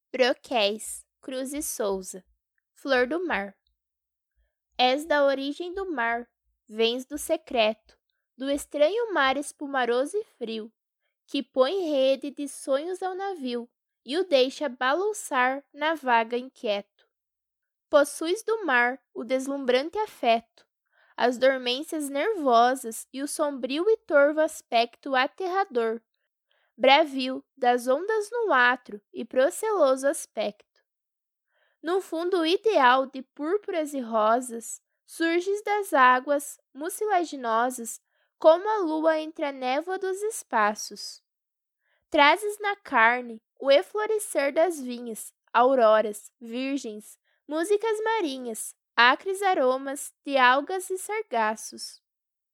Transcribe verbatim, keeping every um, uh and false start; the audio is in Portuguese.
Broquéis, Cruz e Souza. Flor do mar. És da origem do mar, vens do secreto, do estranho mar espumaroso e frio, que põe rede de sonhos ao navio e o deixa balouçar na vaga inquieto. Possuis do mar o deslumbrante afeto, as dormências nervosas e o sombrio e torvo aspecto aterrador, bravio das ondas no atro e proceloso aspecto. Num fundo ideal de púrpuras e rosas, surges das águas mucilaginosas como a lua entre a névoa dos espaços. Trazes na carne o eflorescer das vinhas, auroras, virgens, músicas marinhas, acres aromas de algas e sargassos.